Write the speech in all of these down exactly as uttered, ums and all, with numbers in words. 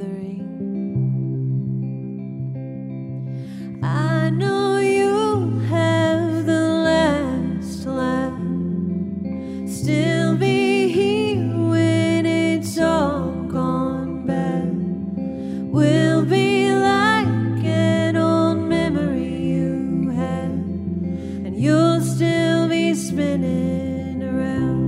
withering. I know you have the last laugh, still be here when it's all gone bad. We'll be like an old memory you had, and you'll still be spinning around.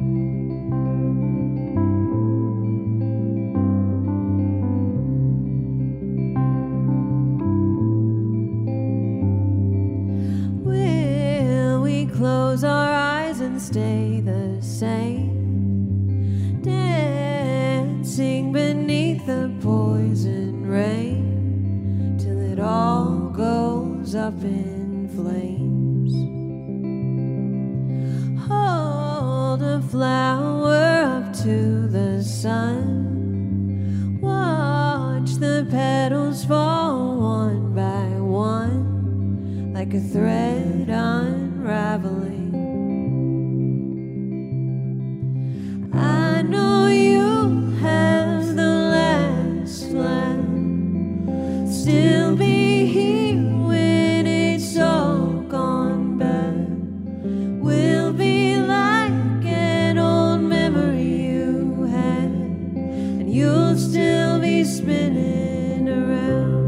Close our eyes and stay the same, dancing beneath the poison rain, till it all goes up in flames. Hold a flower up to the sun, watch the petals fall one by one, like a thread unraveling. I know you have the last laugh, still be here when it's all gone bad. We'll be like an old memory you had, and you'll still be spinning around.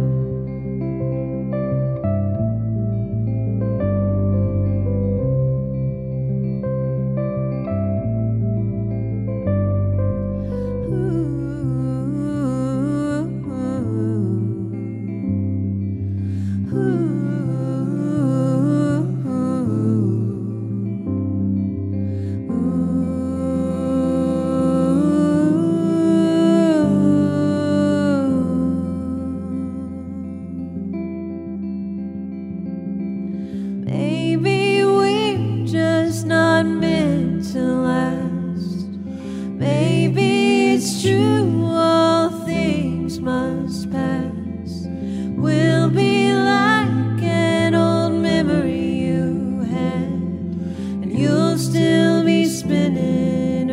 Maybe we're just not meant to last. Maybe it's true, all things must pass. We'll be like an old memory you had, and you'll still be spinning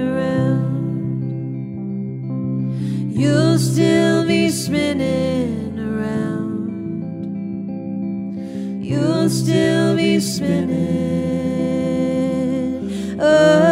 around. You'll still be spinning around. You'll still be spinning. Oh.